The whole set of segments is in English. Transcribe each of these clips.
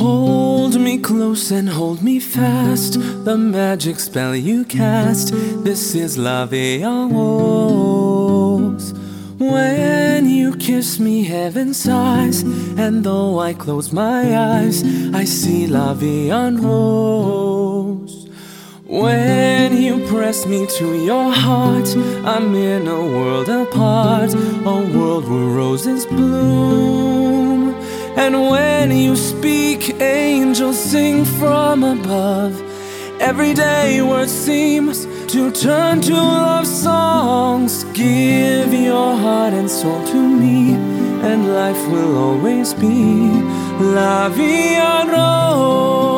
Hold me close and hold me fast, the magic spell you cast. This is La Vie en Rose. When you kiss me, heaven sighs, and though I close my eyes, I see La Vie en Rose. When you press me to your heart, I'm in a world apart, a world where roses bloom. And when you speak, angels sing from above. Everyday word seems to turn to love songs. Give your heart and soul to me, and life will always be La Vie en Rose.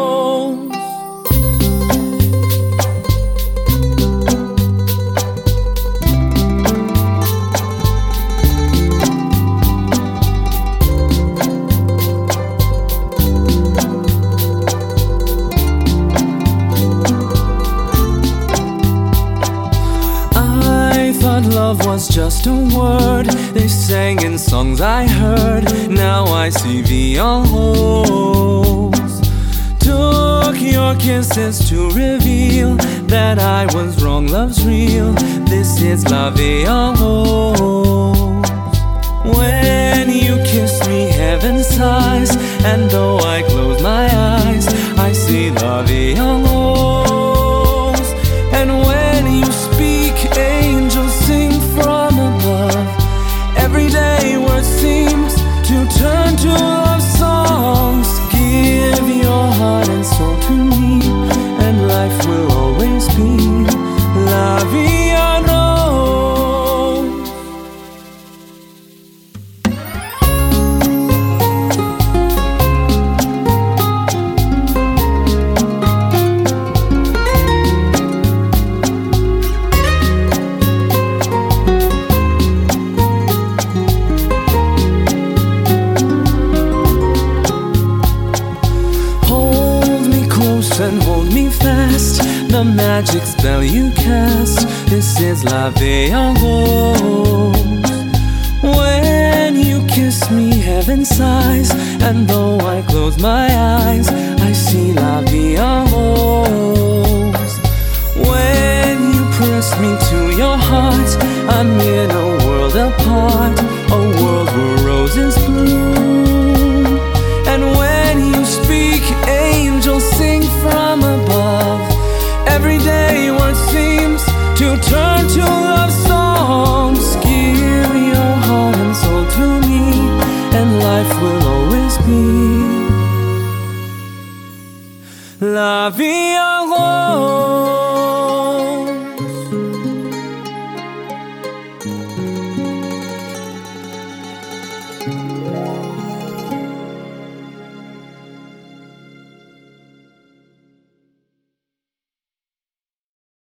Love was just a word they sang in songs I heard. Now I see Vie en Rose. Took your kisses to reveal that I was wrong, love's real. This is La Vie en Rose. When you kiss me, heaven sighs, and though I close my eyes, I see La Vie en Rose. And when you speak, angels sing from above. Everyday word seems to turn to love songs. Give your heart and soul to me, and life will always be La Vie en Rose. And hold me fast, the magic spell you cast. This is La Vie en Rose. When you kiss me, heaven sighs, and though I close my eyes, I see La Vie en Rose. When you press me to your heart, I'm in a world apart, a world where roses bloom. And when you speak, angels sing from above. Everyday word seems to turn to love songs. Give your heart and soul to me, and life will always be La Vie en Rose.